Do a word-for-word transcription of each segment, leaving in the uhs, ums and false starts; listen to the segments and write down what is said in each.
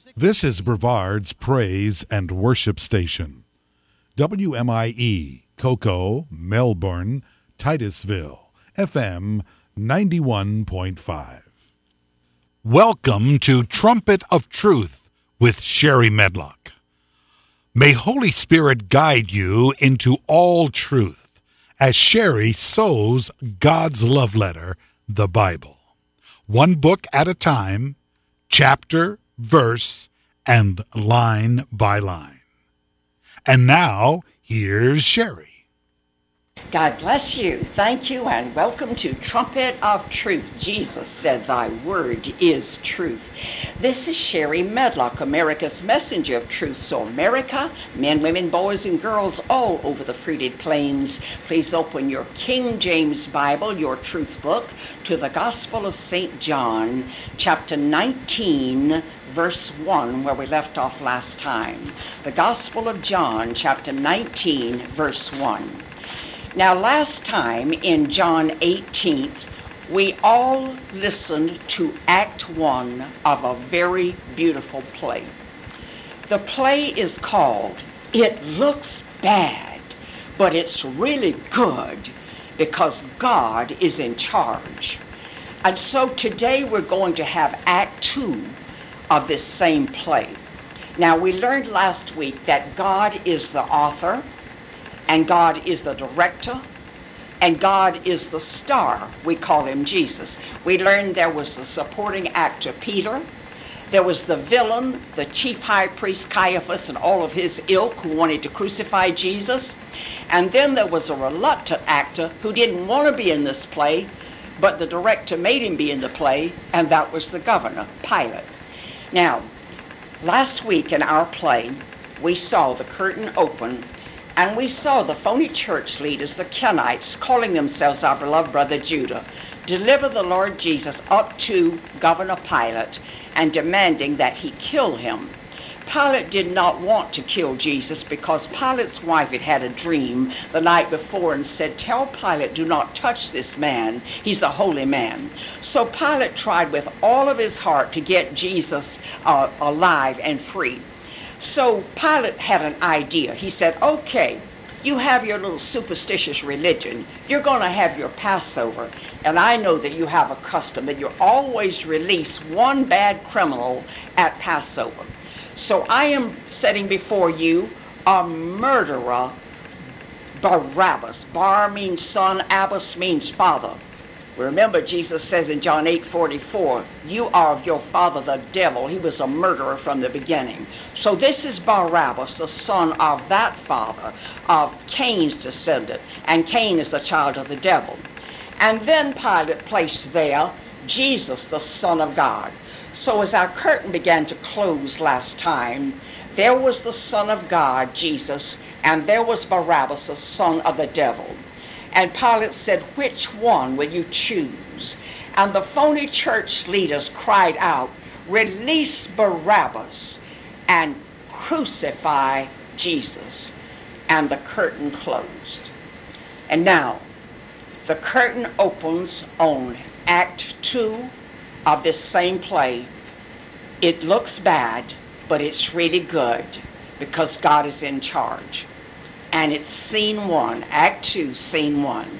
This is Brevard's Praise and Worship Station. W M I E, Cocoa, Melbourne, Titusville, F M ninety-one point five. Welcome to Trumpet of Truth with Sherry Medlock. May Holy Spirit guide you into all truth as Sherry sows God's love letter, the Bible. One book at a time, chapter, verse, and line by line. And now, here's Sherry. God bless you. Thank you and welcome to Trumpet of Truth. Jesus said, "Thy word is truth." This is Sherry Medlock, America's messenger of truth. So America, men, women, boys, and girls all over the fruited plains, please open your King James Bible, your truth book, to the Gospel of Saint John, chapter nineteen, verse one, where we left off last time. The Gospel of John, chapter nineteen, verse one. Now, last time in John eighteen, we all listened to Act One of a very beautiful play. The play is called It Looks Bad, but It's Really Good Because God is in Charge. And so today we're going to have Act Two of this same play. Now, we learned last week that God is the author, and God is the director, and God is the star. We call him Jesus. We learned there was the supporting actor, Peter. There was the villain, the chief high priest, Caiaphas, and all of his ilk who wanted to crucify Jesus. And then there was a reluctant actor who didn't want to be in this play, but the director made him be in the play, and that was the governor, Pilate. Now, last week in our play, we saw the curtain open, and we saw the phony church leaders, the Kenites, calling themselves our beloved brother Judah, deliver the Lord Jesus up to Governor Pilate and demanding that he kill him. Pilate did not want to kill Jesus because Pilate's wife had had a dream the night before and said, "Tell Pilate, do not touch this man. He's a holy man." So Pilate tried with all of his heart to get Jesus uh, alive and free. So Pilate had an idea. He said, "Okay, you have your little superstitious religion. You're going to have your Passover. And I know that you have a custom that you always release one bad criminal at Passover. So I am setting before you a murderer, Barabbas." Bar means son, Abbas means father. Remember, Jesus says in John eight forty-four, "You are of your father the devil. He was a murderer from the beginning." So this is Barabbas, the son of that father, of Cain's descendant. And Cain is the child of the devil. And then Pilate placed there Jesus, the Son of God. So as our curtain began to close last time, there was the Son of God, Jesus, and there was Barabbas, the son of the devil. And Pilate said, "Which one will you choose?" And the phony church leaders cried out, "Release Barabbas and crucify Jesus." And the curtain closed. And now, the curtain opens on Act Two of this same play. It looks bad, but it's really good because God is in charge. And it's scene one, Act Two, scene one.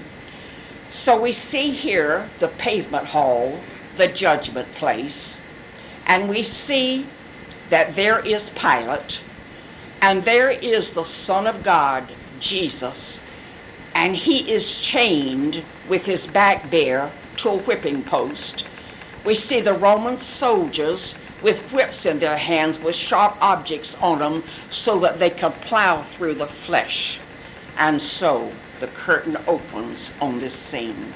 So we see here the pavement hall, the judgment place, and we see that there is Pilate, and there is the Son of God, Jesus, and he is chained with his back bare to a whipping post. We see the Roman soldiers with whips in their hands with sharp objects on them so that they can plow through the flesh. And so the curtain opens on this scene.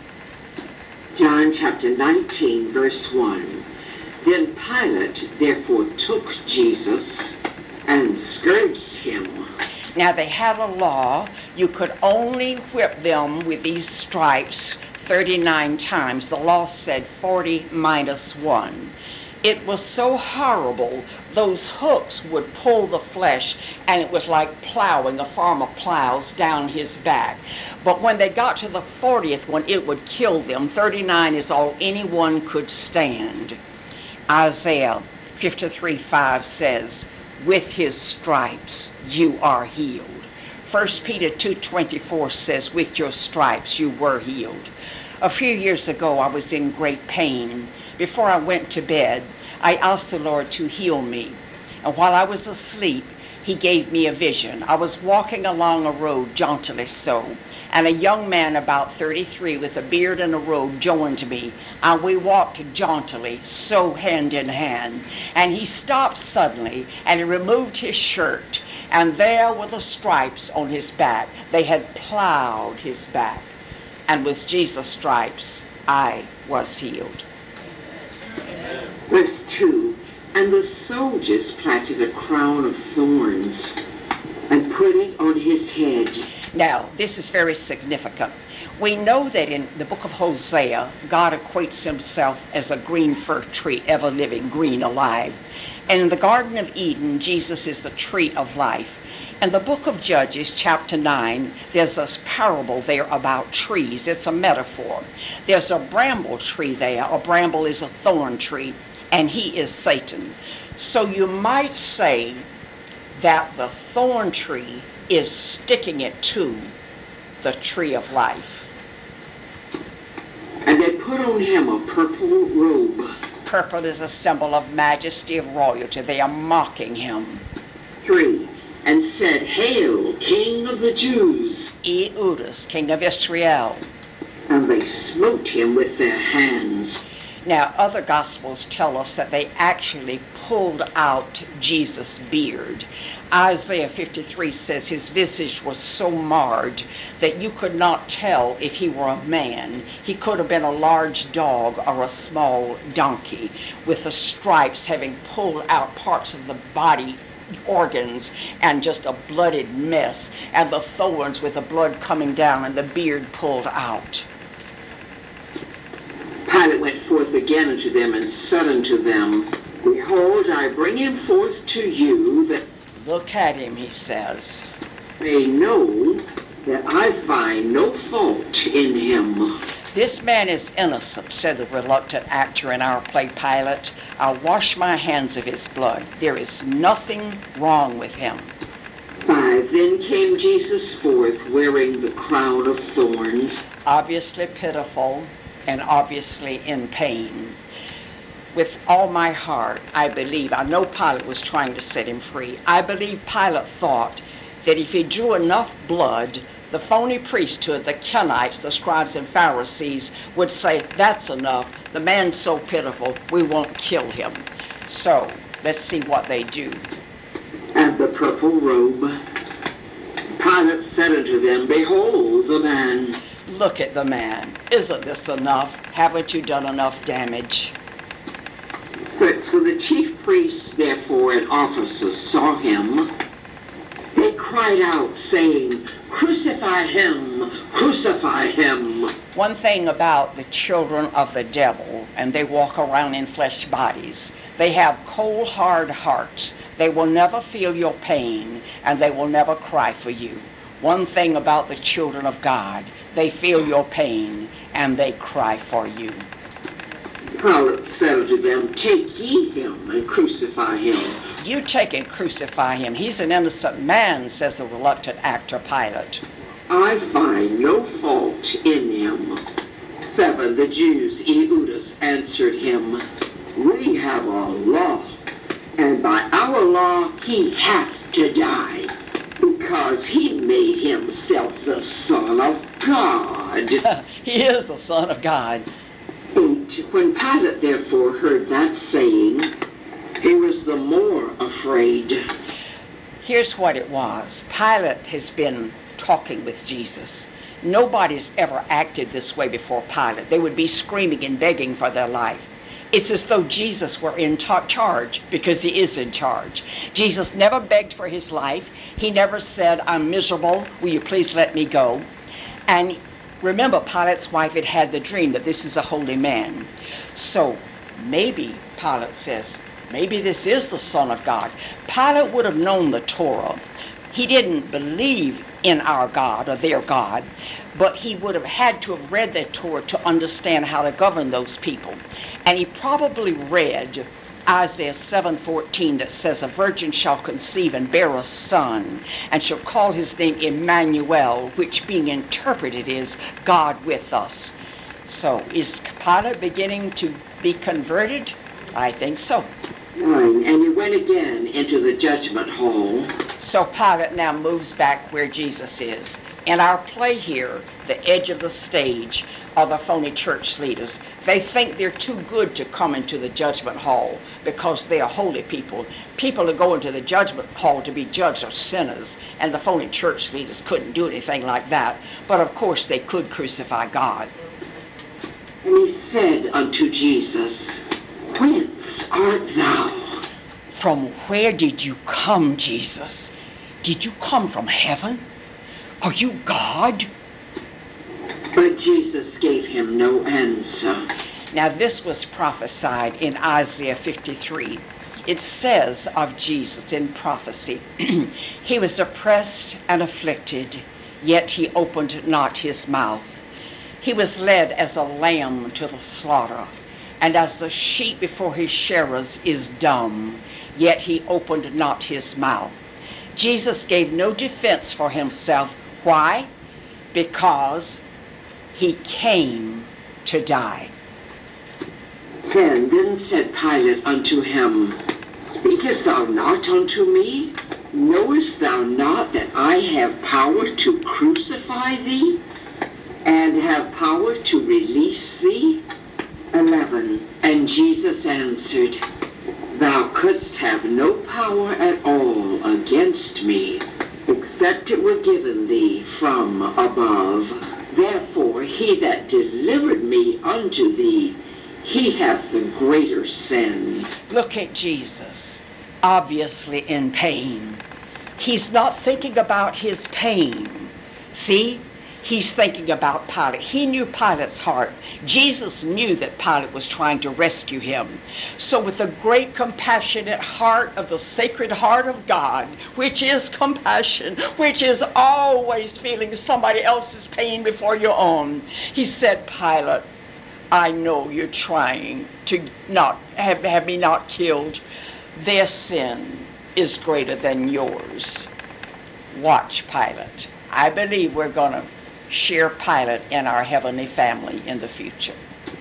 John chapter nineteen, verse one. Then Pilate therefore took Jesus and scourged him. Now they had a law. You could only whip them with these stripes thirty-nine times. The law said forty minus one. It was so horrible. Those hooks would pull the flesh, and it was like plowing, a farmer plows down his back. But when they got to the fortieth one, it would kill them. thirty-nine is all anyone could stand. Isaiah fifty-three five says, with his stripes you are healed. First Peter two twenty-four says, with your stripes you were healed. A few years ago, I was in great pain. Before I went to bed, I asked the Lord to heal me. And while I was asleep, he gave me a vision. I was walking along a road, jauntily so, and a young man about thirty-three with a beard and a robe joined me. And we walked jauntily, so hand in hand. And he stopped suddenly, and he removed his shirt. And there were the stripes on his back. They had plowed his back. And with Jesus' stripes, I was healed. Verse two, and the soldiers planted a crown of thorns and put it on his head. Now, this is very significant. We know that in the book of Hosea, God equates himself as a green fir tree, ever living, green, alive. And in the Garden of Eden, Jesus is the tree of life. In the book of Judges, chapter nine, there's a parable there about trees. It's a metaphor. There's a bramble tree there. A bramble is a thorn tree, and he is Satan. So you might say that the thorn tree is sticking it to the tree of life. And they put on him a purple robe. Purple is a symbol of majesty, of royalty. They are mocking him. Three, and said, Hail, King of the Jews. Ehudus, King of Israel. And they smote him with their hands. Now, other Gospels tell us that they actually pulled out Jesus' beard. Isaiah fifty-three says his visage was so marred that you could not tell if he were a man. He could have been a large dog or a small donkey, with the stripes having pulled out parts of the body organs and just a blooded mess, and the thorns with the blood coming down and the beard pulled out. Pilate went forth again unto them and said unto them, Behold, I bring him forth to you, that Look at him, he says. they know that I find no fault in him. This man is innocent, said the reluctant actor in our play Pilate. I'll wash my hands of his blood. There is nothing wrong with him. Five, then came Jesus forth wearing the crown of thorns. Obviously pitiful and obviously in pain. With all my heart, I believe, I know Pilate was trying to set him free. I believe Pilate thought that if he drew enough blood, the phony priesthood, the Kenites, the scribes and Pharisees, would say, that's enough. The man's so pitiful, we won't kill him. So, let's see what they do. And the purple robe. Pilate said unto them, Behold the man. Look at the man. Isn't this enough? Haven't you done enough damage? But so the chief priests, therefore, and officers saw him. They cried out, saying, Crucify him! Crucify him! One thing about the children of the devil, and they walk around in flesh bodies, they have cold, hard hearts. They will never feel your pain, and they will never cry for you. One thing about the children of God, they feel your pain, and they cry for you. Pilate said unto them, Take ye him, and crucify him. You take and crucify him. He's an innocent man, says the reluctant actor Pilate. I find no fault in him. Seven, the Jews, Ehudus, answered him, We have a law, and by our law he hath to die, because he made himself the Son of God. He is the Son of God. Eight, when Pilate therefore heard that saying, he was the more afraid. Here's what it was. Pilate has been talking with Jesus. Nobody's ever acted this way before Pilate. They would be screaming and begging for their life. It's as though Jesus were in ta- charge, because he is in charge. Jesus never begged for his life. He never said, I'm miserable, will you please let me go? And remember, Pilate's wife had had the dream that this is a holy man. So maybe, Pilate says, maybe this is the Son of God. Pilate would have known the Torah. He didn't believe in our God or their God, but he would have had to have read that Torah to understand how to govern those people. And he probably read Isaiah seven fourteen that says, a virgin shall conceive and bear a son, and shall call his name Emmanuel, which being interpreted is God with us. So is Pilate beginning to be converted? I think so. Nine, and he went again into the judgment hall. So Pilate now moves back where Jesus is. In our play here, the edge of the stage are the phony church leaders. They think they're too good to come into the judgment hall because they are holy people. People who go into the judgment hall to be judged are sinners, and the phony church leaders couldn't do anything like that. But of course they could crucify God. And he said unto Jesus, Whence art thou? From where did you come, Jesus? Did you come from heaven? Are you God? But Jesus gave him no answer. Now this was prophesied in Isaiah fifty-three. It says of Jesus in prophecy, he was oppressed and afflicted, yet he opened not his mouth. He was led as a lamb to the slaughter, and as the sheep before his shearers is dumb, yet he opened not his mouth. Jesus gave no defense for himself. Why? Because he came to die. Ten, then said Pilate unto him, Speakest thou not unto me? Knowest thou not that I have power to crucify thee, and have power to release thee? Eleven, and Jesus answered, Thou couldst have no power at all against me, except it were given thee from above. Therefore he that delivered me unto thee, he hath the greater sin. Look at Jesus, obviously in pain. He's not thinking about his pain. See? He's thinking about Pilate. He knew Pilate's heart. Jesus knew that Pilate was trying to rescue him. So with the great compassionate heart of the Sacred Heart of God, which is compassion, which is always feeling somebody else's pain before your own, he said, Pilate, I know you're trying to not have, have me not killed. Their sin is greater than yours. Watch, Pilate. I believe we're going to share Pilate in our heavenly family in the future.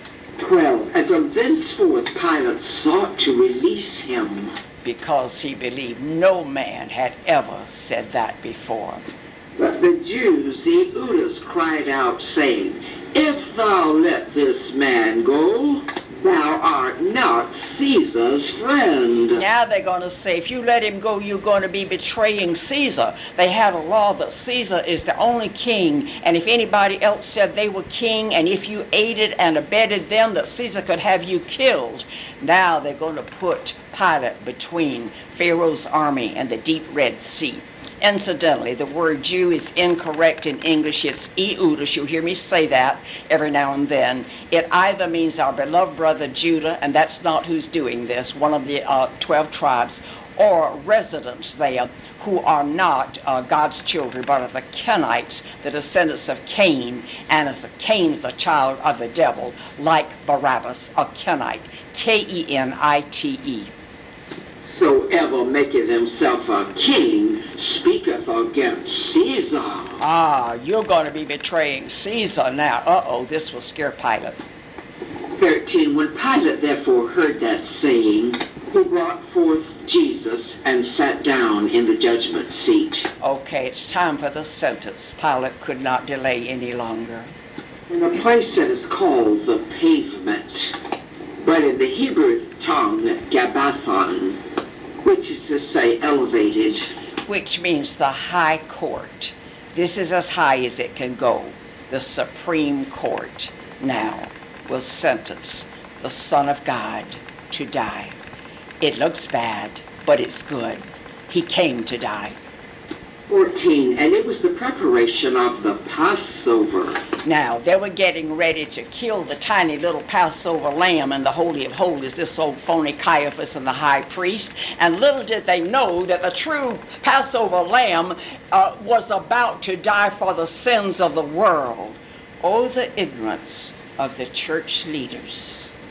Twelve, and from thenceforth Pilate sought to release him, because he believed no man had ever said that before. But the Jews, the Eunuchs, cried out, saying, If thou let this man go, thou art not Caesar's friend. Now they're going to say, if you let him go, you're going to be betraying Caesar. They had a law that Caesar is the only king, and if anybody else said they were king, and if you aided and abetted them, that Caesar could have you killed. Now they're going to put Pilate between Pharaoh's army and the deep Red Sea. Incidentally, the word Jew is incorrect in English. It's Eudas. You'll hear me say that every now and then. It either means our beloved brother Judah, and that's not who's doing this, one of the uh, twelve tribes, or residents there who are not uh, God's children, but are the Kenites, the descendants of Cain, and as Cain's the child of the devil, like Barabbas, a Kenite, K E N I T E. Whosoever maketh himself a king speaketh against Caesar. Ah, you're going to be betraying Caesar now. Uh-oh, this will scare Pilate. Thirteen, when Pilate therefore heard that saying, he brought forth Jesus and sat down in the judgment seat. Okay, it's time for the sentence. Pilate could not delay any longer. In a place that is called the pavement, but in the Hebrew tongue, Gabbathon, which is to say elevated. Which means the high court. This is as high as it can go. The Supreme Court now will sentence the Son of God to die. It looks bad, but it's good. He came to die. fourteen, and it was the preparation of the Passover. Now, they were getting ready to kill the tiny little Passover lamb in the Holy of Holies, this old phony Caiaphas and the high priest. And little did they know that the true Passover lamb uh, was about to die for the sins of the world. Oh, the ignorance of the church leaders.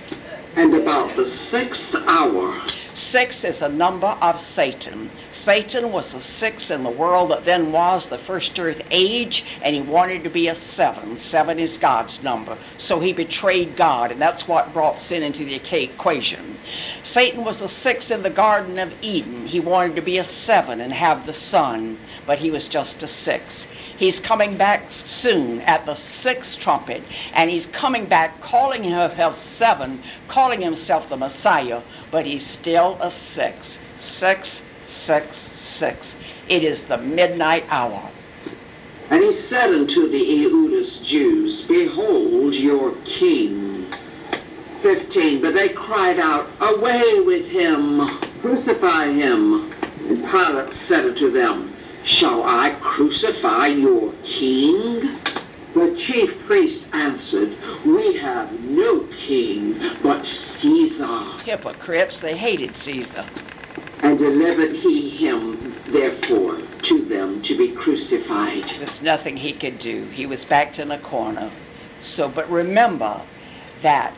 And about the sixth hour. Six is a number of Satan. Satan was the sixth in the world that then was the first earth age, and he wanted to be a seven. Seven is God's number. So he betrayed God, and that's what brought sin into the equation. Satan was the sixth in the Garden of Eden. He wanted to be a seven and have the sun, but he was just a six. He's coming back soon at the sixth trumpet, and he's coming back calling himself seven, calling himself the Messiah, but he's still a six. Six, six, six. It is the midnight hour. And he said unto the Eudas Jews, Behold your king. fifteen. But they cried out, Away with him, crucify him. And Pilate said unto them, Shall I crucify your king? The chief priest answered, We have no king but Caesar. Hypocrites, they hated Caesar. And delivered he him, therefore, to them to be crucified. There's nothing he could do. He was backed in a corner. So, but remember that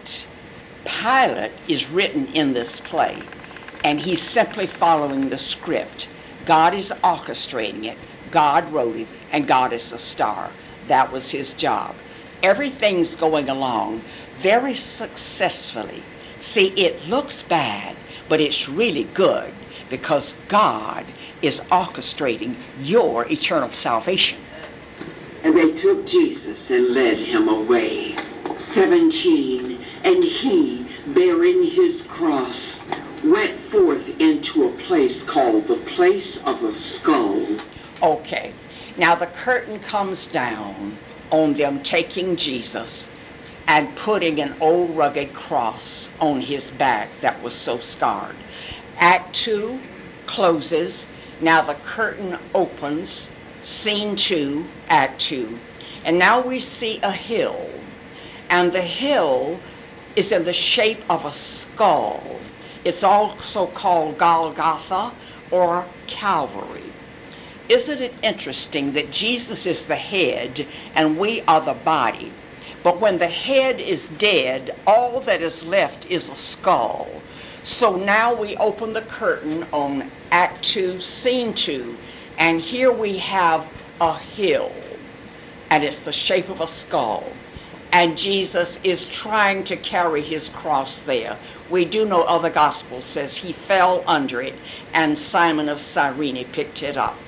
Pilate is written in this play, and he's simply following the script. God is orchestrating it. God wrote it, and God is the star. That was his job. Everything's going along very successfully. See, it looks bad, but it's really good because God is orchestrating your eternal salvation. And they took Jesus and led him away. seventeen. And he, bearing his cross, went forth into a place called the place of a skull. Okay, now the curtain comes down on them taking Jesus and putting an old rugged cross on his back that was so scarred. Act two closes. Now the curtain opens. Scene two, act two. And now we see a hill. And the hill is in the shape of a skull. It's also called Golgotha or Calvary. Isn't it interesting that Jesus is the head and we are the body? But when the head is dead, all that is left is a skull. So now we open the curtain on Act two, Scene two, and here we have a hill, and it's the shape of a skull. And Jesus is trying to carry his cross there. We do know other gospel says he fell under it, and Simon of Cyrene picked it up.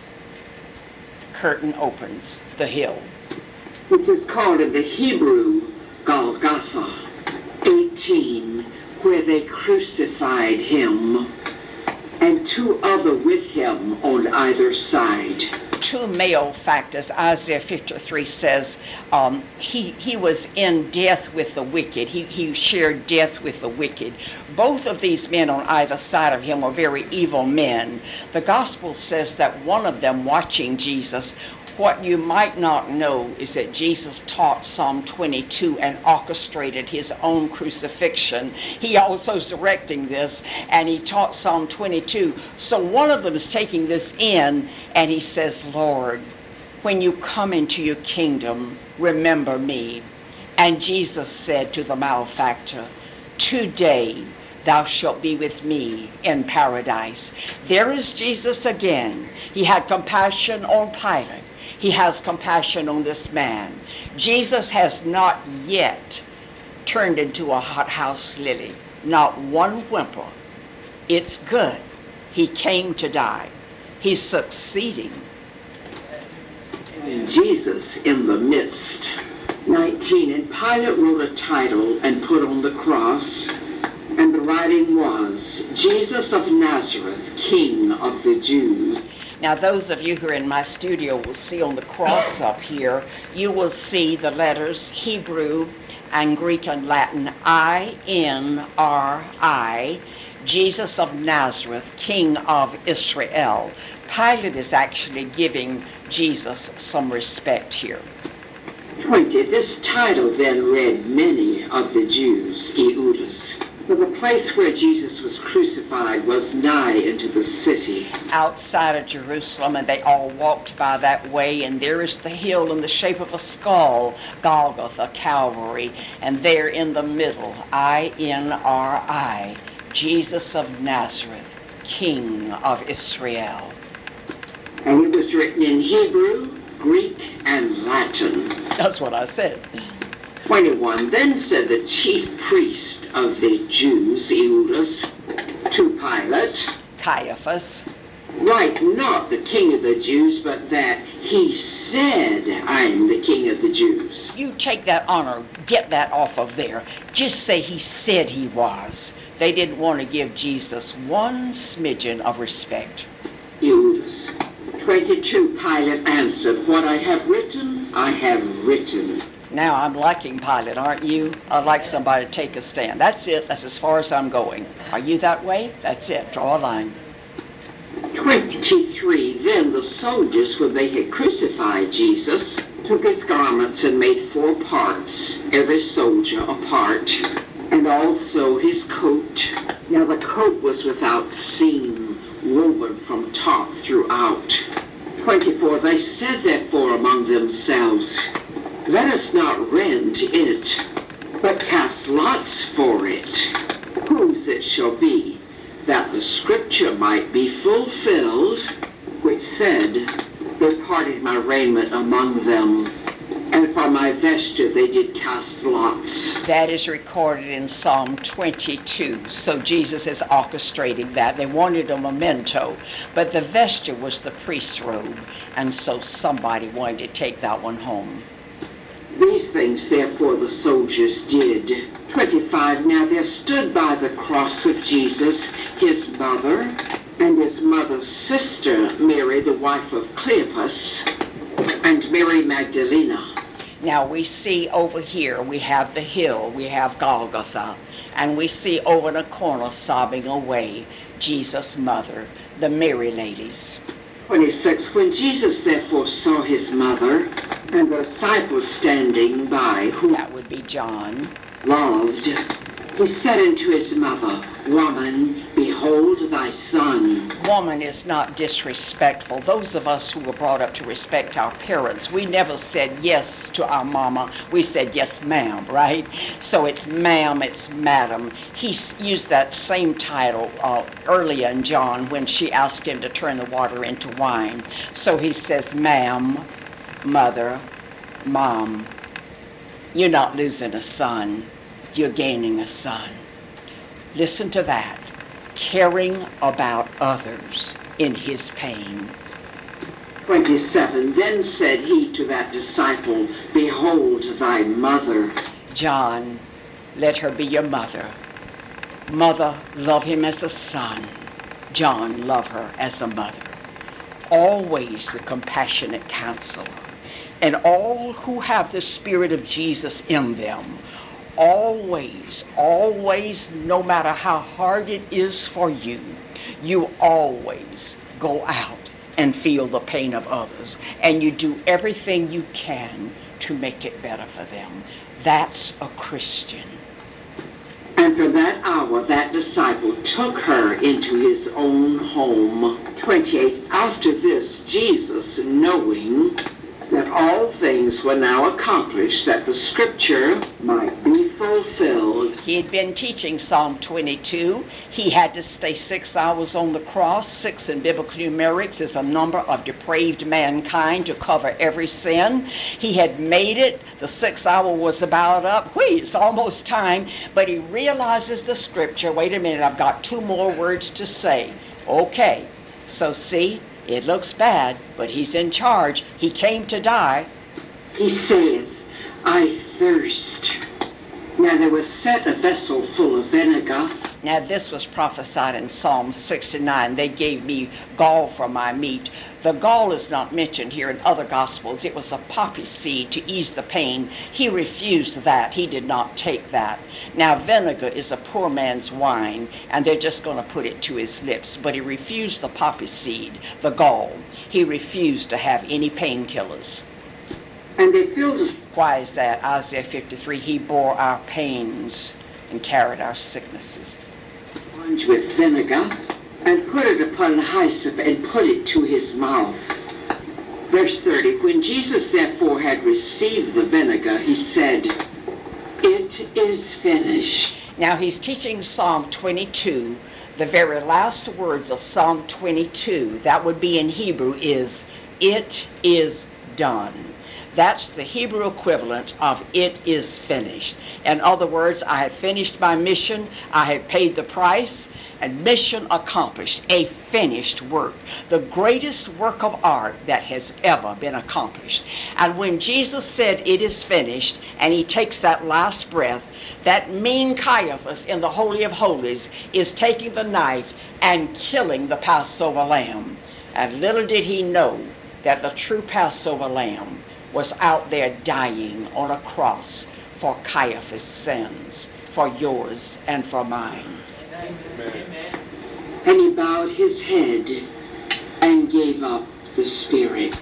Curtain opens, the hill. Which is called in the Hebrew Golgotha. eighteen, where they crucified him, and two other with him on either side. Two male factors. Isaiah fifty-three says um, he, he was in death with the wicked. He, he shared death with the wicked. Both of these men on either side of him were very evil men. The gospel says that one of them watching Jesus, what you might not know is that Jesus taught Psalm twenty-two and orchestrated his own crucifixion. He also is directing this, and he taught Psalm twenty-two. So one of them is taking this in, and he says, Lord, when you come into your kingdom, remember me. And Jesus said to the malefactor, today thou shalt be with me in paradise. There is Jesus again. He had compassion on Pilate. He has compassion on this man. Jesus has not yet turned into a hothouse lily. Not one whimper. It's good. He came to die. He's succeeding. Jesus in the midst. nineteen. And Pilate wrote a title and put on the cross, and the writing was, Jesus of Nazareth, King of the Jews. Now, those of you who are in my studio will see on the cross up here, you will see the letters Hebrew and Greek and Latin, I N R I, Jesus of Nazareth, King of Israel. Pilate is actually giving Jesus some respect here. twenty. This title then read many of the Jews, Eudas. For the place where Jesus was crucified was nigh into the city. outside of Jerusalem, and they all walked by that way, and there is the hill in the shape of a skull, Golgotha, Calvary, and there in the middle, I N R I, Jesus of Nazareth, King of Israel. And it was written in Hebrew, Greek, and Latin. That's what I said. twenty-one. Then said the chief priest of the Jews, Eudas, to Pilate, Caiaphas, write not the king of the Jews, but that he said, I am the king of the Jews. You take that honor, get that off of there. Just say he said he was. They didn't want to give Jesus one smidgen of respect. Eudas. twenty-two. Pilate answered, what I have written, I have written. Now I'm liking Pilate, aren't you? I'd like somebody to take a stand. That's it. That's as far as I'm going. Are you that way? That's it. Draw a line. twenty-three. Then the soldiers, when they had crucified Jesus, took his garments and made four parts, every soldier a part, and also his coat. Now the coat was without seam, woven from top throughout. twenty-four. They said therefore among themselves, let us not rend it, but cast lots for it, whose it shall be, that the scripture might be fulfilled, which said, they parted my raiment among them, and for my vesture they did cast lots. That is recorded in Psalm twenty-two. So Jesus is orchestrating that. They wanted a memento, but the vesture was the priest's robe, and so somebody wanted to take that one home. These things, therefore, the soldiers did. twenty-five. Now there stood by the cross of Jesus his mother and his mother's sister, Mary, the wife of Cleopas, and Mary Magdalena. Now we see over here, we have the hill, we have Golgotha, and we see over in a corner sobbing away, Jesus' mother, the Mary ladies. twenty-six. When Jesus therefore saw his mother and the disciples standing by, who That would be John. loved, he said unto his mother, woman, behold thy son. Woman is not disrespectful. Those of us who were brought up to respect our parents, we never said yes to our mama. We said yes, ma'am, right? So it's ma'am, it's madam. He used that same title uh, earlier in John when she asked him to turn the water into wine. So he says, ma'am, mother, mom. You're not losing a son. You're gaining a son. Listen to that. Caring about others in his pain. twenty-seven. Then said he to that disciple, behold thy mother. John, let her be your mother. Mother, love him as a son. John, love her as a mother. Always the compassionate counselor. And all who have the Spirit of Jesus in them, always, always, no matter how hard it is for you, you always go out and feel the pain of others. And you do everything you can to make it better for them. That's a Christian. And from that hour that disciple took her into his own home. twenty-eight. After this, Jesus, knowing that all things were now accomplished, that the scripture might be fulfilled. He had been teaching Psalm twenty-two. He had to stay six hours on the cross. Six in biblical numerics is a number of depraved mankind to cover every sin. He had made it. The sixth hour was about up. Wait, it's almost time. But he realizes the scripture. Wait a minute, I've got two more words to say. Okay, so see, it looks bad, but he's in charge. He came to die. He saith, I thirst. Now there was set a vessel full of vinegar. Now this was prophesied in Psalm sixty-nine. They gave me gall for my meat. The gall is not mentioned here in other Gospels. It was a poppy seed to ease the pain. He refused that. He did not take that. Now vinegar is a poor man's wine, and they're just going to put it to his lips. But he refused the poppy seed, the gall. He refused to have any painkillers. And they filled us. Why is that? Isaiah fifty-three, he bore our pains and carried our sicknesses. Sponge with vinegar, and put it upon hyssop, and put it to his mouth. Verse thirty, when Jesus therefore had received the vinegar, he said, it is finished. Now he's teaching Psalm twenty-two. The very last words of Psalm twenty-two, that would be in Hebrew, is, it is done. That's the Hebrew equivalent of it is finished. In other words, I have finished my mission, I have paid the price, and mission accomplished, a finished work, the greatest work of art that has ever been accomplished. And when Jesus said it is finished, and he takes that last breath, that mean Caiaphas in the Holy of Holies is taking the knife and killing the Passover lamb. And little did he know that the true Passover lamb was out there dying on a cross for Caiaphas' sins, for yours and for mine. Amen. And he bowed his head and gave up the spirit.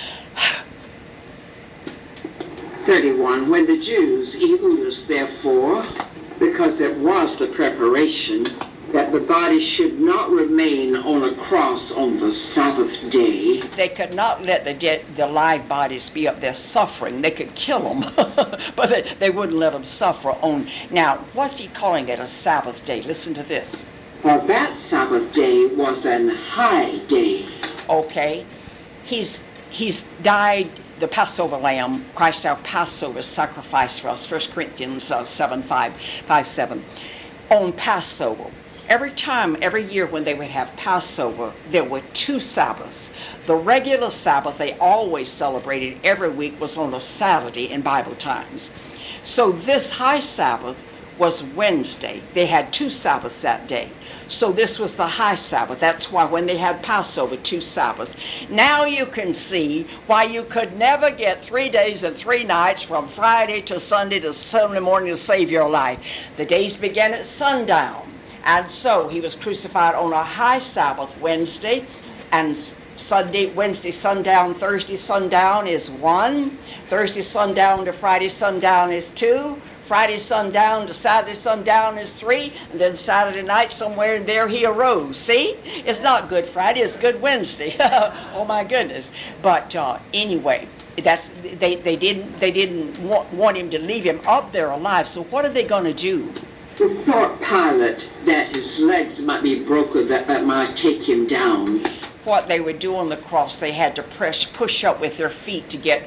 thirty-one, when the Jews, Ehudus therefore, because it was the preparation that the body should not remain on a cross on the Sabbath day. They could not let the dead, the live bodies be up there suffering. They could kill them, but they, they wouldn't let them suffer on. Now, what's he calling it a Sabbath day? Listen to this. For that Sabbath day was an high day. Okay, he's he's died. The Passover lamb, Christ our Passover sacrifice for us, First Corinthians uh, seven, five, five, seven. On Passover, every time, every year when they would have Passover, there were two Sabbaths. The regular Sabbath they always celebrated every week was on a Saturday in Bible times. So this high Sabbath was Wednesday. They had two Sabbaths that day. So this was the high Sabbath. That's why when they had Passover, two Sabbaths. Now you can see why you could never get three days and three nights from Friday to Sunday to Sunday morning to save your life. The days began at sundown. And so he was crucified on a high Sabbath, Wednesday, and Sunday, Wednesday sundown, Thursday sundown is one. Thursday sundown to Friday sundown is two. Friday sundown to Saturday sundown is three, and then Saturday night somewhere in there he arose. See? It's not Good Friday, it's Good Wednesday. Oh my goodness. But uh, anyway, that's they, they didn't they didn't want, want him to leave him up there alive. So what are they going to do? It thought Pilate that his legs might be broken, that that might take him down. What they would do on the cross, they had to press, push up with their feet to get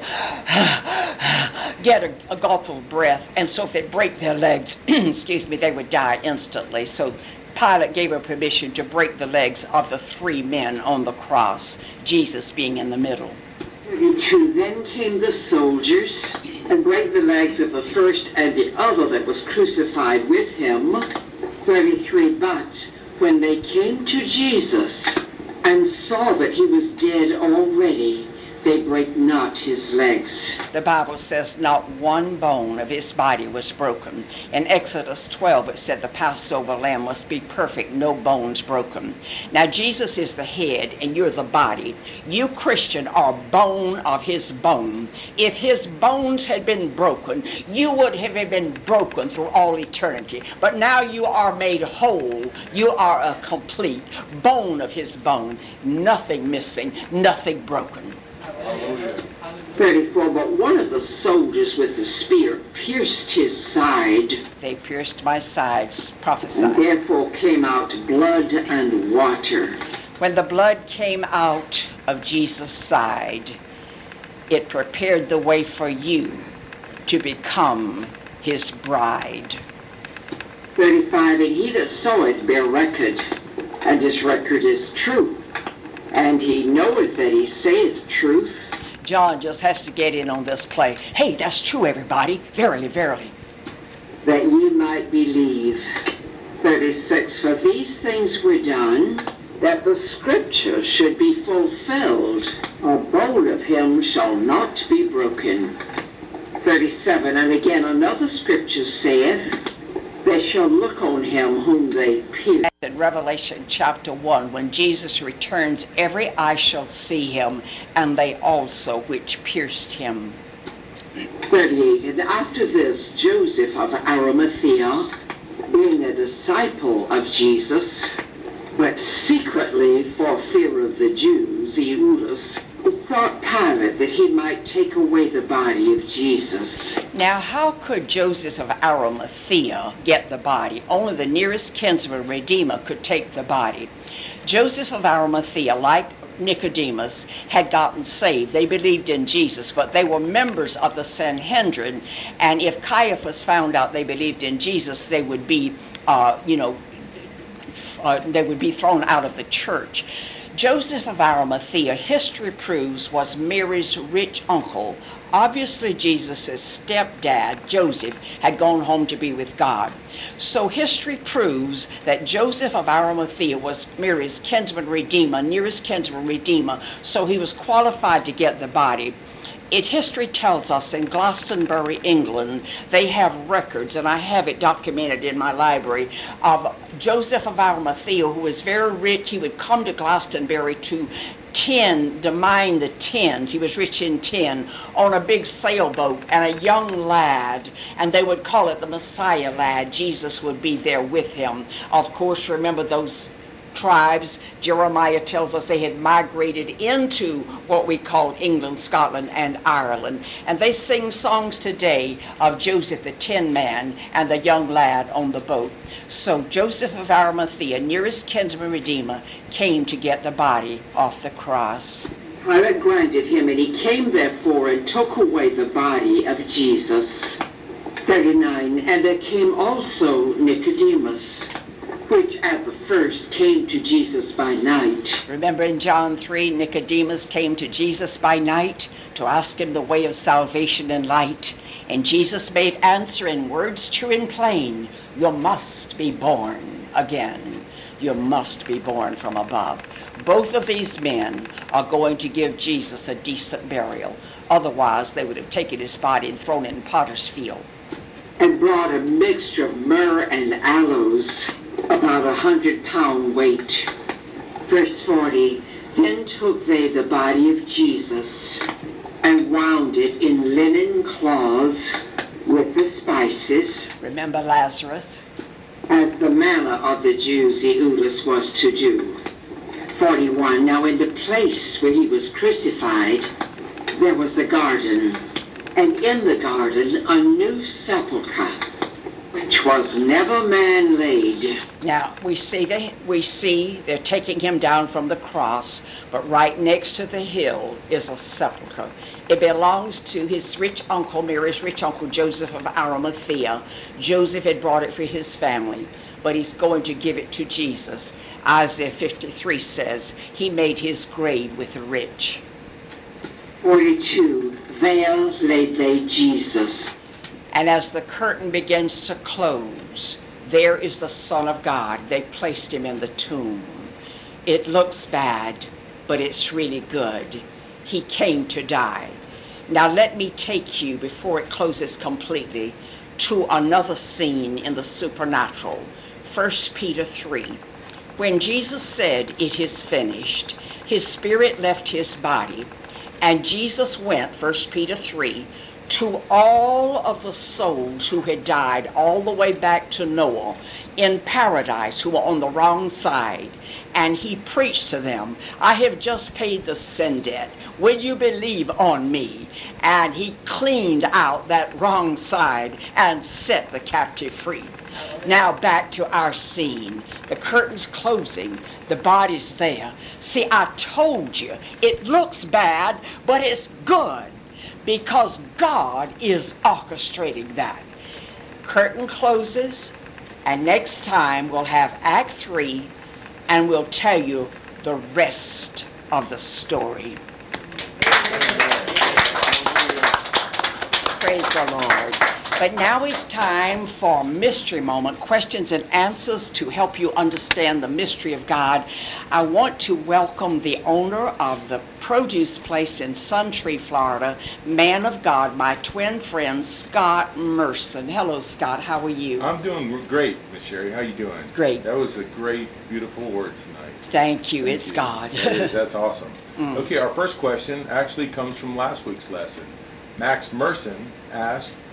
get a, a gulp of breath. And so if they break their legs, excuse me, they would die instantly. So Pilate gave her permission to break the legs of the three men on the cross, Jesus being in the middle. thirty-two, then came the soldiers and brake the legs of the first and the other that was crucified with him. thirty-three, but when they came to Jesus and saw that he was dead already, they brake not his legs. The Bible says not one bone of his body was broken. In Exodus twelve it said the Passover lamb must be perfect, no bones broken. Now Jesus is the head and you're the body. You Christian are bone of his bone. If his bones had been broken, you would have been broken through all eternity. But now you are made whole. You are a complete bone of his bone. Nothing missing, nothing broken. thirty-four, but one of the soldiers with the spear pierced his side. They pierced my sides, prophesied. And therefore came out blood and water. When the blood came out of Jesus' side, it prepared the way for you to become his bride. thirty-five, and he that saw it bear record, and his record is true. And he knoweth that he saith truth. John just has to get in on this play. Hey, that's true, everybody. Verily, verily. That ye might believe. thirty-six, for these things were done, that the scripture should be fulfilled. A bone of him shall not be broken. thirty-seven, and again another scripture saith, they shall look on him whom they pierced. In Revelation chapter one, when Jesus returns, every eye shall see him, and they also which pierced him. thirty-eight, and after this, Joseph of Arimathea, being a disciple of Jesus, But secretly, for fear of the Jews, Eudas sought Pilate that he might take away the body of Jesus. Now, how could Joseph of Arimathea get the body? Only the nearest kinsman redeemer could take the body. Joseph of Arimathea, like Nicodemus, had gotten saved. They believed in Jesus, but they were members of the Sanhedrin, and if Caiaphas found out they believed in Jesus, they would be, uh, you know, uh, they would be thrown out of the church. Joseph of Arimathea, history proves, was Mary's rich uncle. Obviously, Jesus' stepdad, Joseph, had gone home to be with God. So history proves that Joseph of Arimathea was Mary's kinsman redeemer, nearest kinsman redeemer, so he was qualified to get the body. It history tells us in Glastonbury, England, they have records, and I have it documented in my library, of Joseph of Arimathea, who was very rich. He would come to Glastonbury to tin, to mine the tins. He was rich in tin, on a big sailboat, and a young lad, and they would call it the Messiah lad. Jesus would be there with him. Of course, remember those tribes, Jeremiah tells us they had migrated into what we call England, Scotland, and Ireland. And they sing songs today of Joseph the Tin Man and the young lad on the boat. So Joseph of Arimathea, nearest kinsman redeemer, came to get the body off the cross. Pilate granted him, and he came therefore and took away the body of Jesus. thirty-nine, and there came also Nicodemus, which at the first came to Jesus by night. Remember in John three, Nicodemus came to Jesus by night to ask him the way of salvation and light. And Jesus made answer in words true and plain, you must be born again. You must be born from above. Both of these men are going to give Jesus a decent burial. Otherwise, they would have taken his body and thrown it in Potter's field. And brought a mixture of myrrh and aloes, about a hundred pound weight. Verse forty, then took they the body of Jesus, and wound it in linen cloths with the spices. Remember Lazarus? As the manner of the Jews, Eudas was to do. forty-one, now in the place where he was crucified, there was the garden, and in the garden a new sepulchre, which was never man laid. Now, we see, they, we see they're taking him down from the cross, but right next to the hill is a sepulchre. It belongs to his rich uncle, Mary's rich uncle, Joseph of Arimathea. Joseph had brought it for his family, but he's going to give it to Jesus. Isaiah fifty-three says, he made his grave with the rich. forty-two, there laid they Jesus. And as the curtain begins to close, there is the Son of God. They placed him in the tomb. It looks bad, but it's really good. He came to die. Now let me take you, before it closes completely, to another scene in the supernatural. First Peter three. When Jesus said, it is finished, his spirit left his body, and Jesus went, First Peter three, to all of the souls who had died all the way back to Noah in paradise, who were on the wrong side. And he preached to them, I have just paid the sin debt. Will you believe on me? And he cleaned out that wrong side and set the captive free. Now back to our scene. The curtain's closing. The body's there. See, I told you, it looks bad, but it's good, because God is orchestrating that. Curtain closes, and next time we'll have Act three, and we'll tell you the rest of the story. Praise the Lord. But now is time for Mystery Moment, questions and answers to help you understand the mystery of God. I want to welcome the owner of the produce place in Suntree, Florida, man of God, my twin friend, Scott Merson. Hello, Scott. How are you? I'm doing great, Miss Sherry. How you doing? Great. That was a great, beautiful word tonight. Thank you. Thank it's you. God. It is. That's awesome. Mm. Okay, our first question actually comes from last week's lesson. Max Merson asked,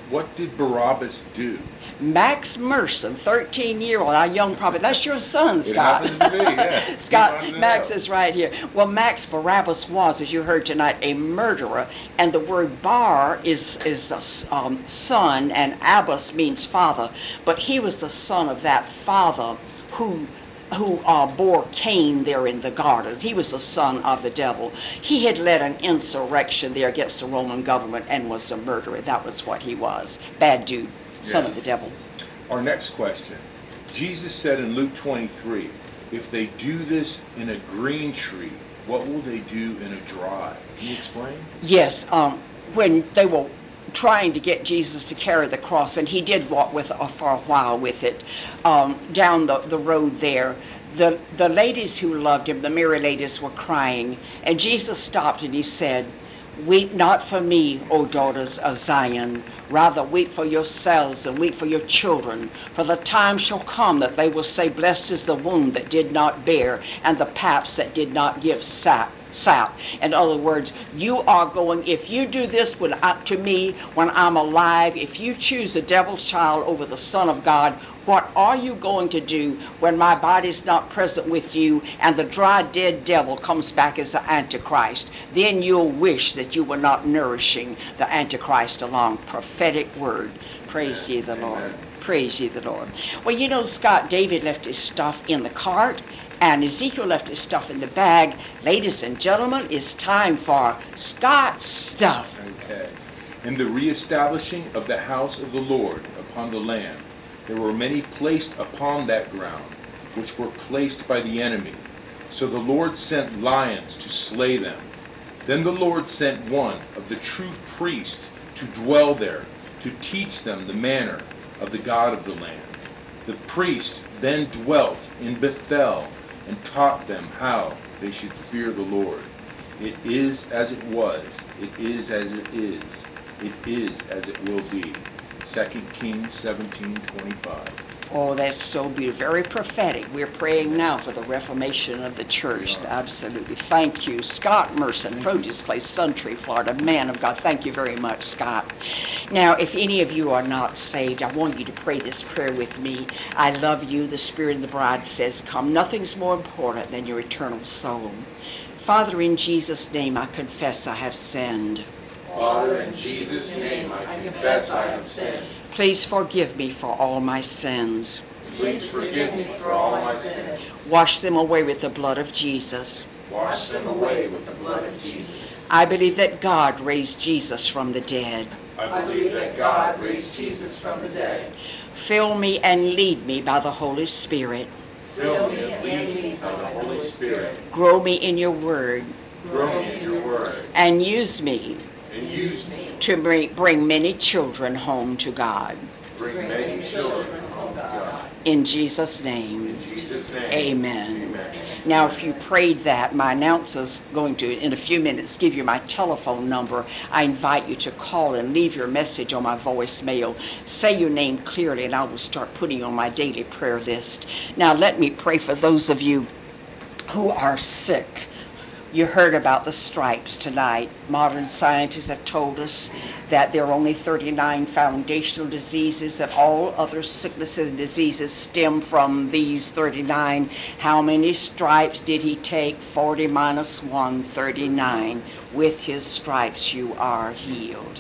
what did Barabbas do? Max Merson, thirteen-year-old, our young prophet. That's your son, It Scott. happens to be, yeah. Scott, Keep on Max the is right here. Well, Max Barabbas was, as you heard tonight, a murderer. And the word Bar is, is a um, son, and Abbas means father. But he was the son of that father who who uh, bore Cain there in the garden. He was the son of the devil. He had led an insurrection there against the Roman government and was a murderer. That was what he was. Bad dude, son Yes. of the devil. Our next question. Jesus said in Luke twenty-three, if they do this in a green tree, what will they do in a dry? Can you explain? Yes, um, when they were trying to get Jesus to carry the cross, and he did walk with uh, for a while with it um, down the, the road there. The, the ladies who loved him, the merry ladies, were crying, and Jesus stopped and he said, weep not for me, O daughters of Zion, rather weep for yourselves and weep for your children, for the time shall come that they will say, blessed is the womb that did not bear, and the paps that did not give sap. Sap. In other words, you are going, if you do this when, uh, to me when I'm alive, if you choose the devil's child over the Son of God, what are you going to do when my body's not present with you and the dry, dead devil comes back as the Antichrist? Then you'll wish that you were not nourishing the Antichrist along. Prophetic word. Praise Amen. ye the Lord. Amen. Praise ye the Lord. Well, you know, Scott, David left his stuff in the cart, and Ezekiel left his stuff in the bag. Ladies and gentlemen, it's time for Scott's stuff. Okay. In the reestablishing of the house of the Lord upon the land, there were many placed upon that ground, which were placed by the enemy. So the Lord sent lions to slay them. Then the Lord sent one of the true priests to dwell there, to teach them the manner of the God of the land. The priest then dwelt in Bethel and taught them how they should fear the Lord. It is as it was, it is as it is, it is as it will be. Second Kings seventeen twenty-five. Oh, that's so beautiful. Very prophetic. We're praying now for the reformation of the church. We are. Absolutely. Thank you. Scott Merson, Produce Place, Suntree, Florida. Man of God. Thank you very much, Scott. Now, if any of you are not saved, I want you to pray this prayer with me. I love you. The Spirit of the bride says, come. Nothing's more important than your eternal soul. Father, in Jesus' name, I confess I have sinned. Father, in Jesus' name, I confess I have sinned. Please forgive me for all my sins. Please forgive me for all my sins. Wash them away with the blood of Jesus. Wash them away with the blood of Jesus. I believe that God raised Jesus from the dead. I believe that God raised Jesus from the dead. Fill me and lead me by the Holy Spirit. Fill me and lead me by the Holy Spirit. Grow me in your word Grow me in your word. and use me And use me to bring, bring many children home to God. to bring many children home to God. In Jesus' name, In Jesus' name. amen. Amen. Now, if you prayed that, my announcer's going to, in a few minutes, give you my telephone number. I invite you to call and leave your message on my voicemail. Say your name clearly, and I will start putting you on my daily prayer list. Now, let me pray for those of you who are sick. You heard about the stripes tonight. Modern scientists have told us that there are only thirty-nine foundational diseases, that all other sicknesses and diseases stem from these thirty-nine. How many stripes did he take? forty minus one, thirty-nine. With his stripes you are healed.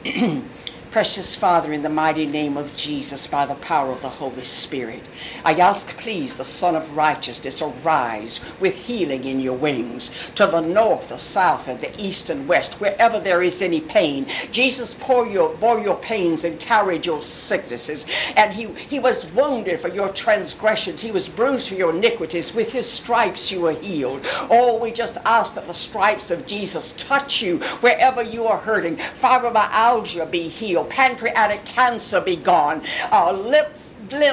Precious Father, in the mighty name of Jesus, by the power of the Holy Spirit, I ask, please, the Son of Righteousness, arise with healing in your wings to the north, the south, and the east and west, wherever there is any pain. Jesus bore your, bore your pains and carried your sicknesses, and he, he was wounded for your transgressions. He was bruised for your iniquities. With his stripes you are healed. Oh, we just ask that the stripes of Jesus touch you wherever you are hurting. Fibromyalgia be healed. Pancreatic cancer be gone. Uh, lip, lips,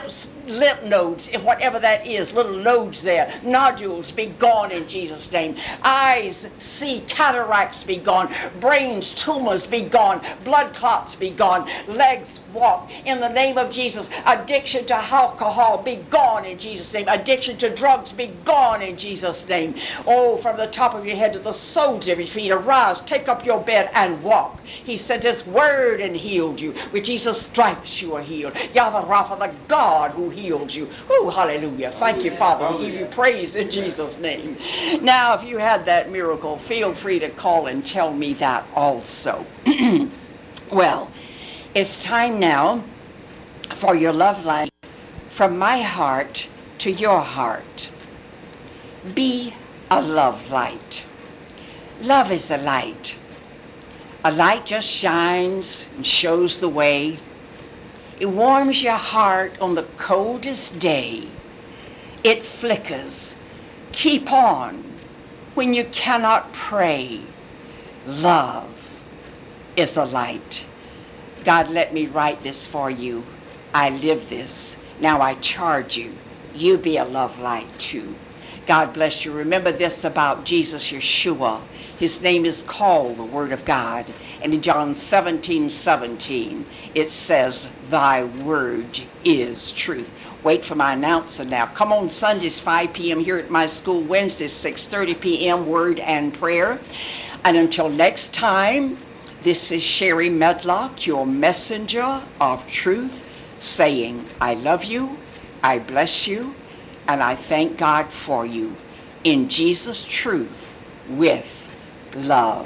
lymph nodes, whatever that is, little nodes there, nodules be gone in Jesus' name. Eyes see, cataracts be gone. Brains, tumors be gone. Blood clots be gone. Legs walk in the name of Jesus. Addiction to alcohol be gone in Jesus' name. Addiction to drugs be gone in Jesus' name. Oh, from the top of your head to the soles of your feet, arise, take up your bed and walk. He sent his word and healed you. With Jesus' stripes you are healed. Yahweh Rapha, the God who heals you. Oh, hallelujah. Thank you, Father. We give you praise in Jesus' name. Now, if you had that miracle, feel free to call and tell me that also. Well, it's time now for your love life from my heart to your heart. Be a love light. Love is a light. A light just shines and shows the way. It warms your heart on the coldest day. It flickers. Keep on when you cannot pray. Love is a light. God, let me write this for you. I live this. Now I charge you. You be a love light too. God bless you. Remember this about Jesus, Yeshua. His name is called the Word of God. And in John seventeen seventeen, it says, thy word is truth. Wait for my announcer now. Come on Sundays, five p.m. here at my school. Wednesdays, six thirty p.m. Word and prayer. And until next time, this is Sherry Medlock, your messenger of truth, saying, I love you, I bless you, and I thank God for you. In Jesus' truth, with love.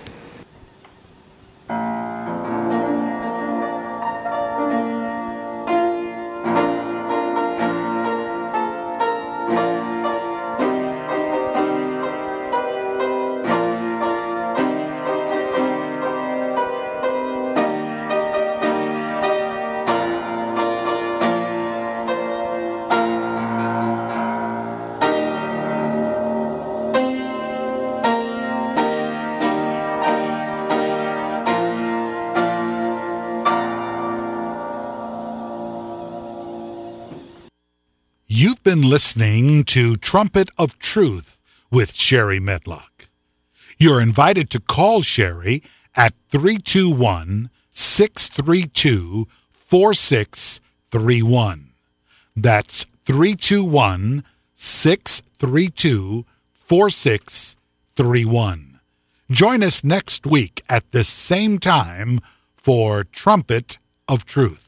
You've been listening to Trumpet of Truth with Sherry Medlock. You're invited to call Sherry at three two one, six three two, four six three one. That's three two one, six three two, four six three one. Join us next week at this same time for Trumpet of Truth.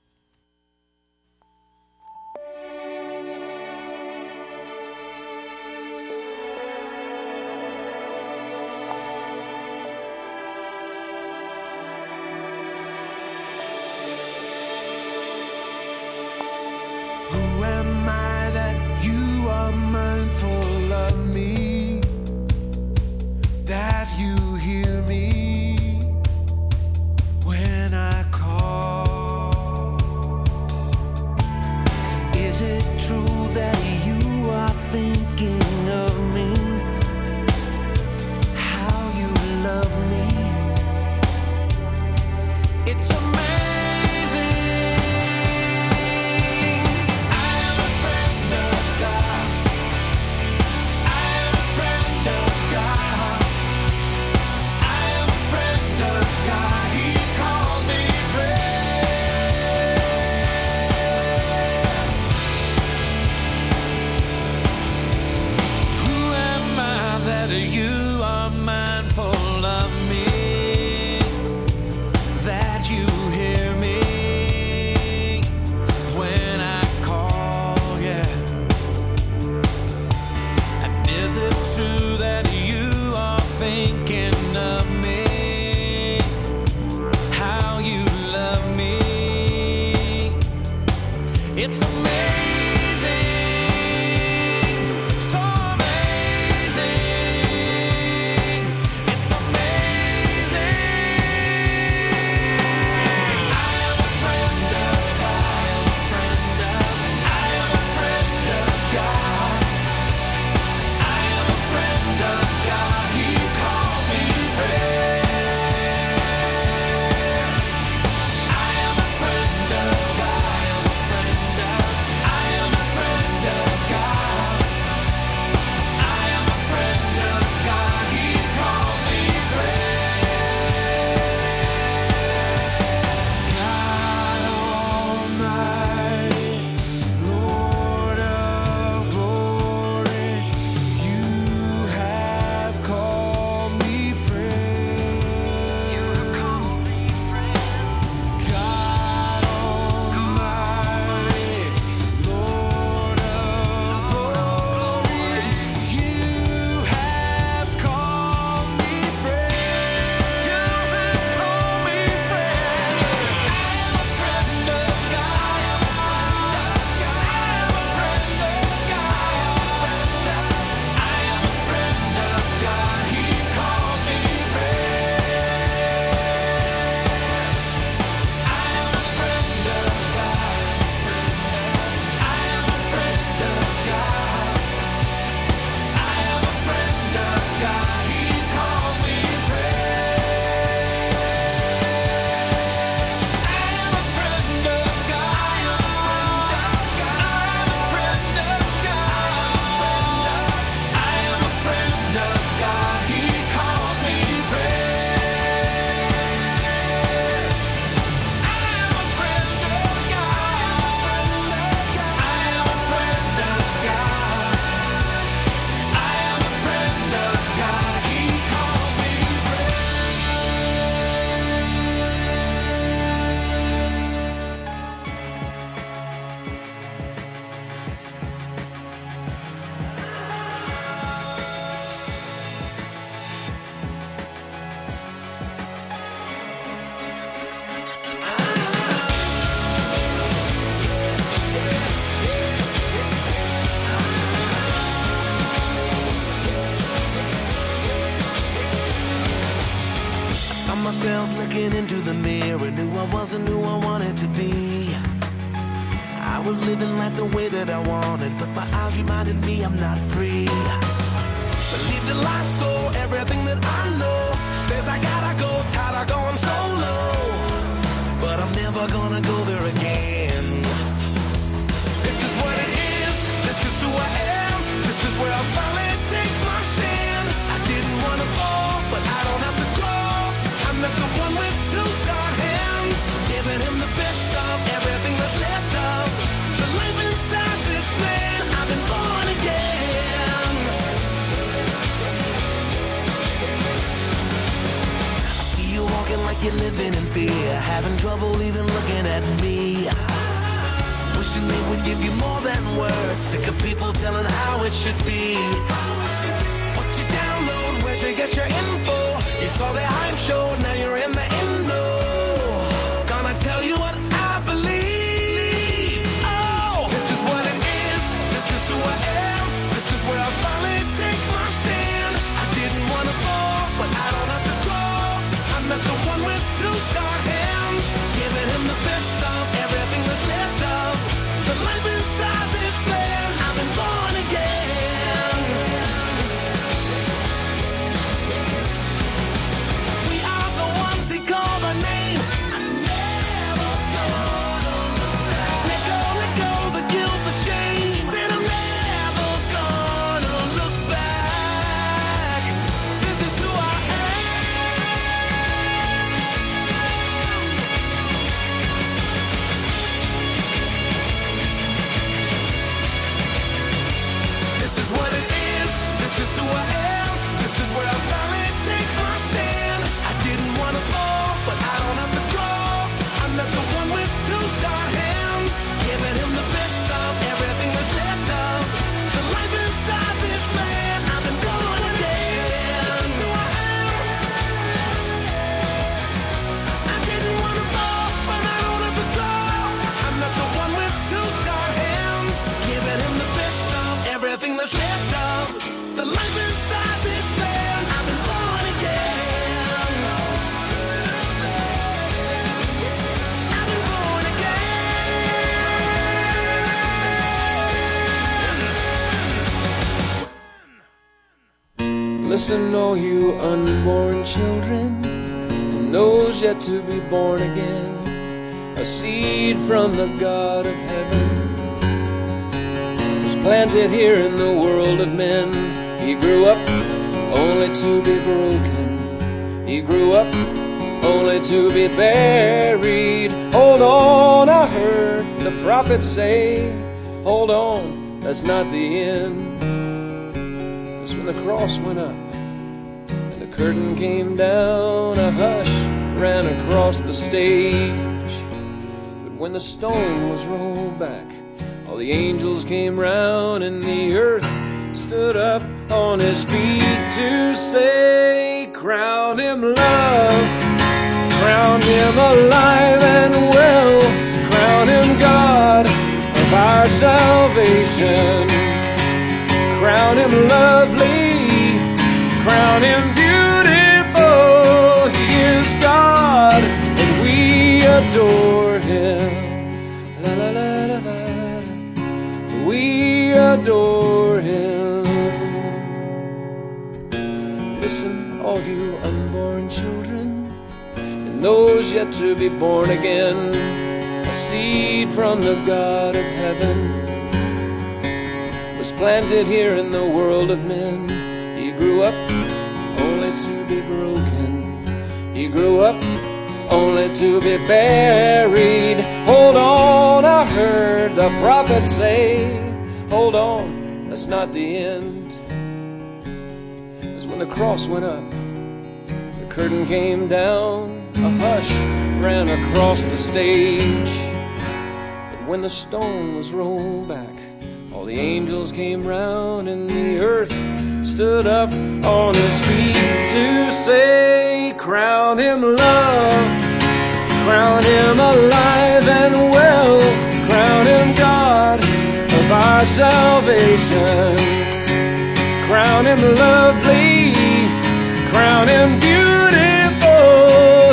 Who am I that you are mindful of me, that you hear me when I call? myself looking into the mirror, knew I wasn't who I wanted to be. I was living life the way that I wanted, but my eyes reminded me I'm not free. Believed a lie, so everything that I know says I gotta go, tired of going solo. But I'm never gonna go there again. This is what it is, this is who I am, this is where I finally take my stand. I didn't wanna fall, but I don't have to grow. I'm not the one with two scarred hands, giving him the best of everything that's left of the life inside this man. I've been born again. I see you walking like you're living in fear, having trouble even looking at me. Wishing they would give you more than words, sick of people telling how it should be. What you download, where'd you get your info? You saw the hype show, now you're in the endo. Gonna tell you what I believe. Oh, this is what it is, this is who I am, this is where I finally take my stand. I didn't wanna fall, but I don't have to grow. I'm not the one with two scarred hands, giving him the best of everything that's left of the life inside this man. I've been born again. We are the ones he called by name. I'm never gonna look back. Let go, let go, the guilt, the shame. Said I'm never gonna look back. This is who I This is what it is, this is who I am, this is where I finally take my stand. I didn't wanna fall, but I don't have to grow. I'm not the one with two scarred hands, giving him the best of everything that's left of the life inside this man. I've been born again. This is who I am. I didn't wanna fall, but I don't have to grow. I'm not the one with two scarred hands, giving him the best of everything that's left of the life inside this man. I've been born again. I've been born again. Listen, all you unborn children, and those yet to be born again, a seed from the God of heaven was planted here in the world of men. He grew up only to be broken. He grew up only to be buried. Hold on, I heard the prophet say, hold on, that's not the end. It's when the cross went up and the curtain came down, a hush ran across the stage. But when the stone was rolled back, all the angels came round and the earth stood up on his feet to say, crown him love, crown him alive and well, crown him God of our salvation, crown him lovely, crown him beautiful. He is God and we adore him. La la la la la. We adore him. Listen, all you unborn children, and those yet to be born again, a seed from the God of heaven was planted here in the world of men. He grew up only to be broken. He grew up only to be buried. Hold on, I heard the prophet say, hold on, that's not the end. When the cross went up, the curtain came down, a hush ran across the stage. But when the stone was rolled back, all the angels came round and the earth stood up on his feet to say, crown him love, crown him alive and well, crown him God of our salvation, crown him lovely, crown him beautiful.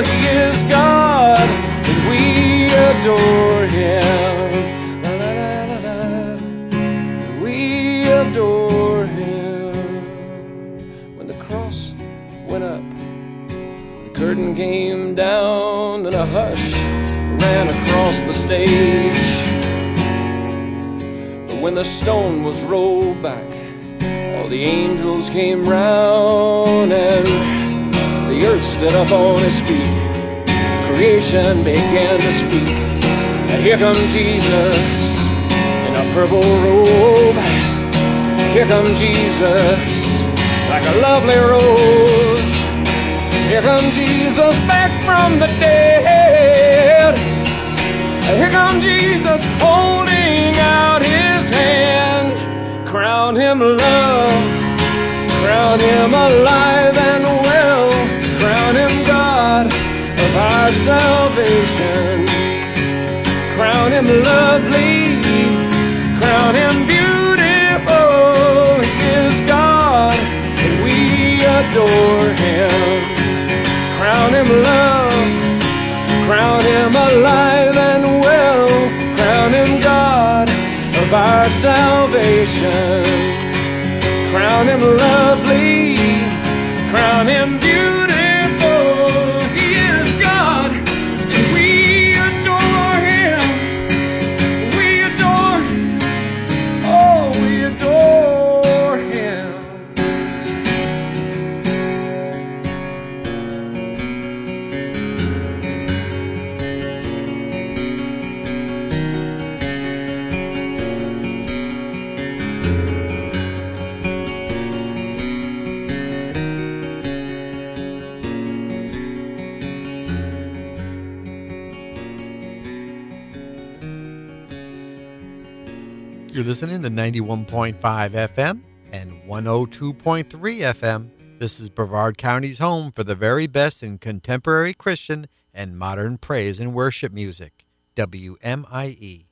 went up. The curtain came down and a hush ran across the stage. But when the stone was rolled back, all the angels came round and the earth stood up on its feet. Creation began to speak. And here comes Jesus in a purple robe. Here comes Jesus like a lovely rose. Here comes Jesus back from the dead. And here comes Jesus holding out his hand. Crown him love, crown him alive and well, crown him God of our salvation. Crown him lovely, crown him beautiful. He is God and we adore him. Crown him love, crown him alive and well, crown him God of our salvation. Crown him lovely, crown him beautiful. He is God and we adore him. We adore, oh, we adore him. You're listening to ninety-one point five F M and one oh two point three F M. This is Brevard County's home for the very best in contemporary Christian and modern praise and worship music. W M I E.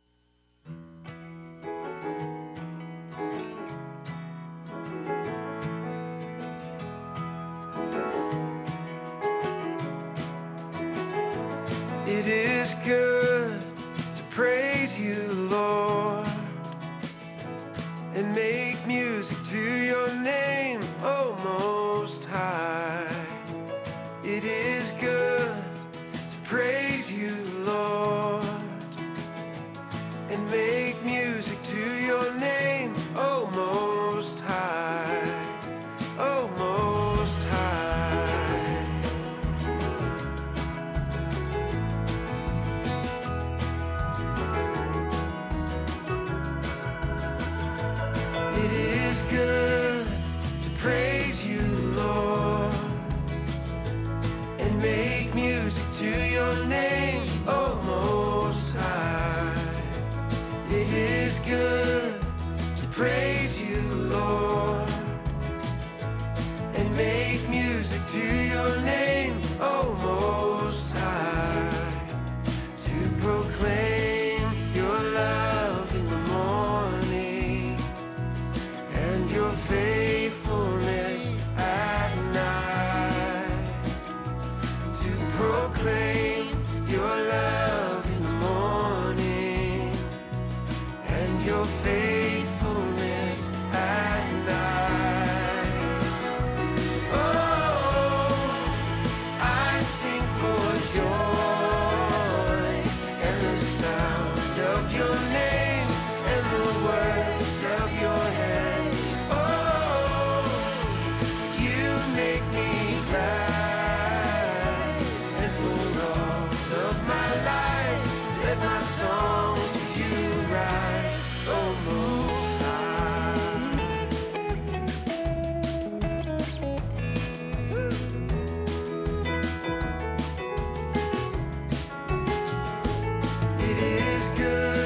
It is good to praise you, Lord, and make music to your name, O Most High. It is good to praise you, Lord, and make music to your name, O Most High, O Most High. It is good to praise you, Lord, and make music to your name, O Most High. It is good to praise you, Lord, and make music to your name, O Most High. To proclaim your love in the morning and your faithfulness at night. To proclaim your love in the morning and your faithfulness at night. Oh, I sing for joy and the sound of your name and the works of your hands. Oh, you make me glad, and for all of my life, let my song to you rise, O Most High. It is good